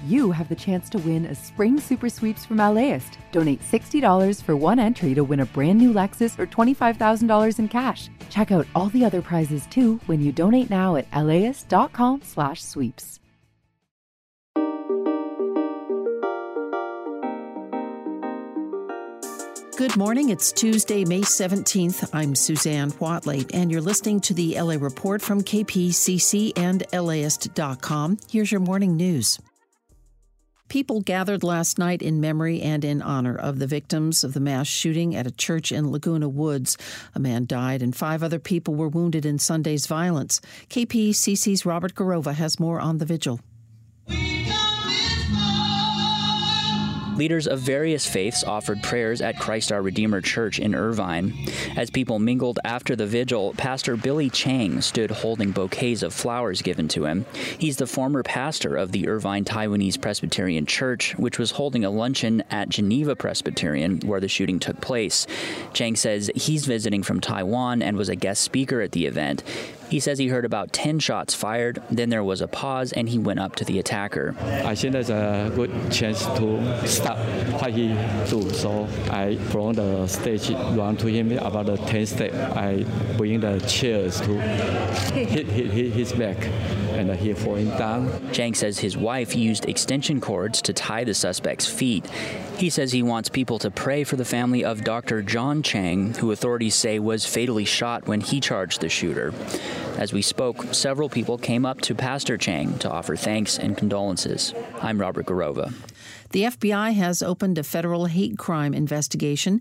you have the chance to win a Spring Super Sweeps from LAist. Donate $60 for one entry to win a brand new Lexus or $25,000 in cash. Check out all the other prizes too when you donate now at LAist.com/sweeps. Good morning. It's Tuesday, May 17th. I'm Suzanne Watley, and you're listening to the LA Report from KPCC and LAist.com. Here's your morning news. People gathered last night in memory and in honor of the victims of the mass shooting at a church in Laguna Woods. A man died and 5 other people were wounded in Sunday's violence. KPCC's Robert Garova has more on the vigil. Leaders of various faiths offered prayers at Christ Our Redeemer Church in Irvine. As people mingled after the vigil, Pastor Billy Chang stood holding bouquets of flowers given to him. He's the former pastor of the Irvine Taiwanese Presbyterian Church, which was holding a luncheon at Geneva Presbyterian, where the shooting took place. Chang says he's visiting from Taiwan and was a guest speaker at the event. He says he heard about 10 shots fired, then there was a pause, and he went up to the attacker. I think that's a good chance to stop what he do. So I from the stage run to him about the 10 steps. I bring the chairs to hit his back, and he falling down. Chang says his wife used extension cords to tie the suspect's feet. He says he wants people to pray for the family of Dr. John Chang, who authorities say was fatally shot when he charged the shooter. As we spoke, several people came up to Pastor Chang to offer thanks and condolences. I'm Robert Garova. The FBI has opened a federal hate crime investigation.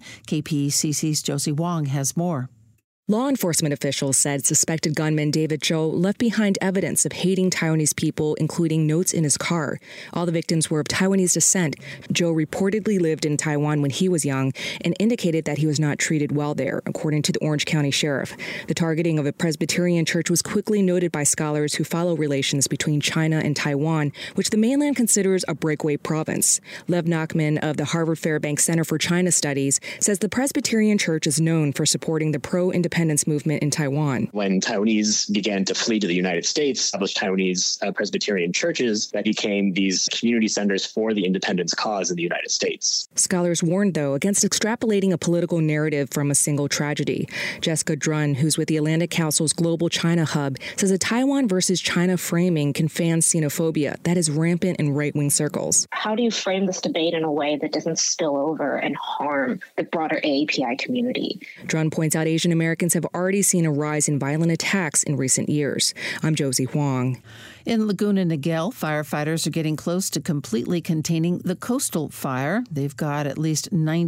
KPCC's Josie Wong has more. Law enforcement officials said suspected gunman David Cho left behind evidence of hating Taiwanese people, including notes in his car. All the victims were of Taiwanese descent. Cho reportedly lived in Taiwan when he was young and indicated that he was not treated well there, according to the Orange County Sheriff. The targeting of a Presbyterian church was quickly noted by scholars who follow relations between China and Taiwan, which the mainland considers a breakaway province. Lev Nachman of the Harvard Fairbanks Center for China Studies says the Presbyterian church is known for supporting the pro-independence movement in Taiwan. When Taiwanese began to flee to the United States, established Taiwanese Presbyterian churches that became these community centers for the independence cause in the United States. Scholars warned, though, against extrapolating a political narrative from a single tragedy. Jessica Drunn, who's with the Atlantic Council's Global China Hub, says a Taiwan versus China framing can fan xenophobia that is rampant in right-wing circles. How do you frame this debate in a way that doesn't spill over and harm the broader AAPI community? Drunn points out Asian Americans have already seen a rise in violent attacks in recent years. I'm Josie Huang. In Laguna Niguel, firefighters are getting close to completely containing the coastal fire. They've got at least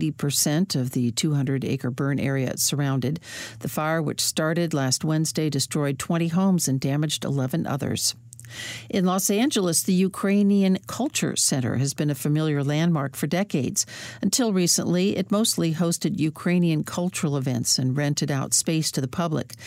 90% of the 200-acre burn area surrounded. The fire, which started last Wednesday, destroyed 20 homes and damaged 11 others. In Los Angeles, the Ukrainian Culture Center has been a familiar landmark for decades. Until recently, it mostly hosted Ukrainian cultural events and rented out space to the public.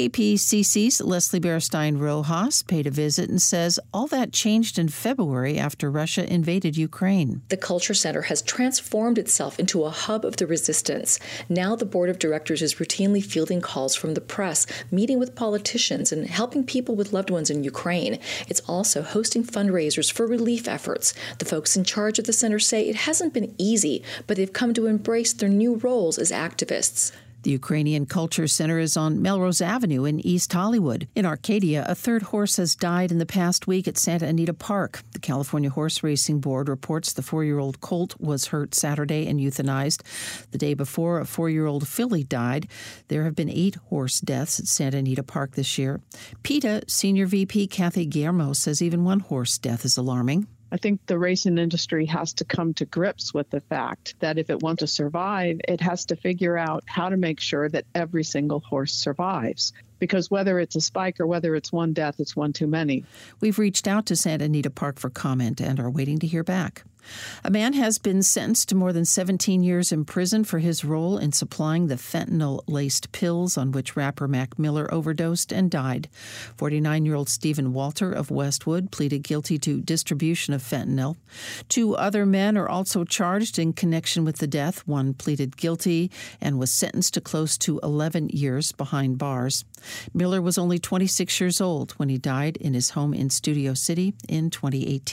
KPCC's Leslie Bearstein-Rojas paid a visit and says all that changed in February after Russia invaded Ukraine. The Culture Center has transformed itself into a hub of the resistance. Now the board of directors is routinely fielding calls from the press, meeting with politicians, and helping people with loved ones in Ukraine. It's also hosting fundraisers for relief efforts. The folks in charge of the center say it hasn't been easy, but they've come to embrace their new roles as activists. The Ukrainian Culture Center is on Melrose Avenue in East Hollywood. In Arcadia, a third horse has died in the past week at Santa Anita Park. The California Horse Racing Board reports the 4-year-old colt was hurt Saturday and euthanized. The day before, a 4-year-old filly died. There have been 8 horse deaths at Santa Anita Park this year. PETA Senior VP Kathy Guillermo says even one horse death is alarming. I think the racing industry has to come to grips with the fact that if it wants to survive, it has to figure out how to make sure that every single horse survives. Because whether it's a spike or whether it's one death, it's one too many. We've reached out to Santa Anita Park for comment and are waiting to hear back. A man has been sentenced to more than 17 years in prison for his role in supplying the fentanyl-laced pills on which rapper Mac Miller overdosed and died. 49-year-old Stephen Walter of Westwood pleaded guilty to distribution of fentanyl. 2 other men are also charged in connection with the death. One pleaded guilty and was sentenced to close to 11 years behind bars. Miller was only 26 years old when he died in his home in Studio City in 2018.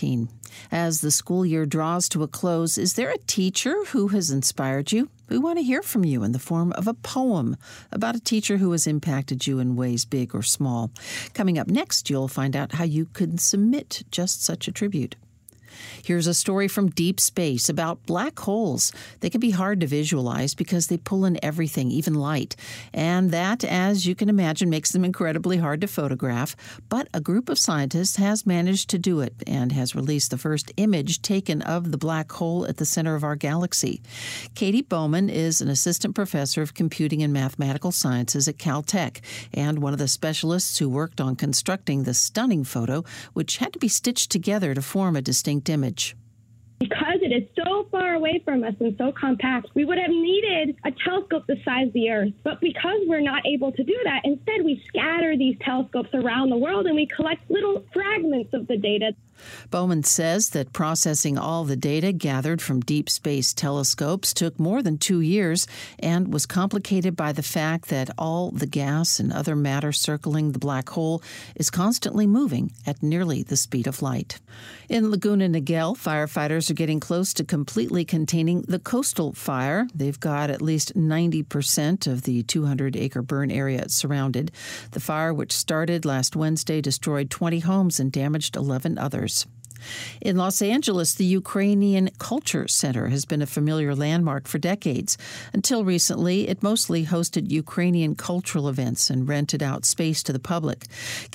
As the school year draws to a close, is there a teacher who has inspired you? We want to hear from you in the form of a poem about a teacher who has impacted you in ways big or small. Coming up next, you'll find out how you can submit just such a tribute. Here's a story from deep space about black holes. They can be hard to visualize because they pull in everything, even light. And that, as you can imagine, makes them incredibly hard to photograph. But a group of scientists has managed to do it and has released the first image taken of the black hole at the center of our galaxy. Katie Bowman is an assistant professor of computing and mathematical sciences at Caltech and one of the specialists who worked on constructing the stunning photo, which had to be stitched together to form a distinct image. Because it is so far away from us and so compact, we would have needed a telescope the size of the Earth. But because we're not able to do that, instead we scatter these telescopes around the world and we collect little fragments of the data. Bowman says that processing all the data gathered from deep space telescopes took more than 2 years and was complicated by the fact that all the gas and other matter circling the black hole is constantly moving at nearly the speed of light. In Laguna Niguel, firefighters are getting close to completely containing the coastal fire. They've got at least 90% of the 200-acre burn area surrounded. The fire, which started last Wednesday, destroyed 20 homes and damaged 11 others. In Los Angeles, the Ukrainian Culture Center has been a familiar landmark for decades. Until recently, it mostly hosted Ukrainian cultural events and rented out space to the public.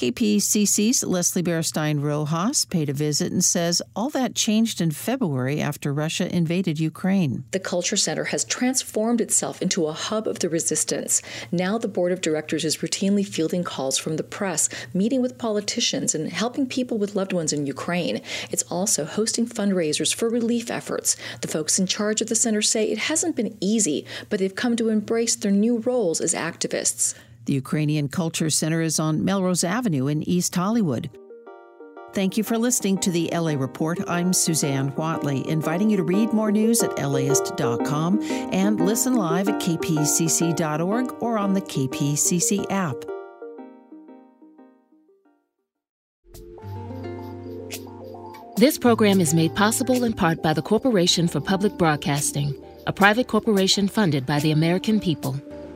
KPCC's Leslie Bearstein-Rojas paid a visit and says all that changed in February after Russia invaded Ukraine. The Culture Center has transformed itself into a hub of the resistance. Now the board of directors is routinely fielding calls from the press, meeting with politicians, and helping people with loved ones in Ukraine. It's also hosting fundraisers for relief efforts. The folks in charge of the center say it hasn't been easy, but they've come to embrace their new roles as activists. The Ukrainian Culture Center is on Melrose Avenue in East Hollywood. Thank you for listening to the LA Report. I'm Suzanne Whatley, inviting you to read more news at LAist.com and listen live at kpcc.org or on the KPCC app. This program is made possible in part by the Corporation for Public Broadcasting, a private corporation funded by the American people.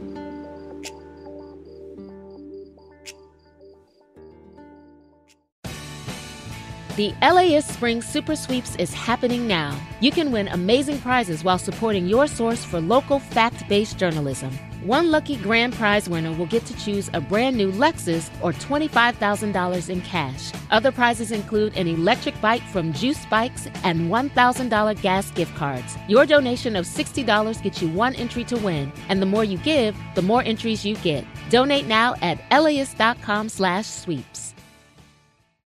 The LAist Spring Super Sweeps is happening now. You can win amazing prizes while supporting your source for local fact-based journalism. One lucky grand prize winner will get to choose a brand new Lexus or $25,000 in cash. Other prizes include an electric bike from Juice Bikes and $1,000 gas gift cards. Your donation of $60 gets you one entry to win, and the more you give, the more entries you get. Donate now at LAist.com/sweeps.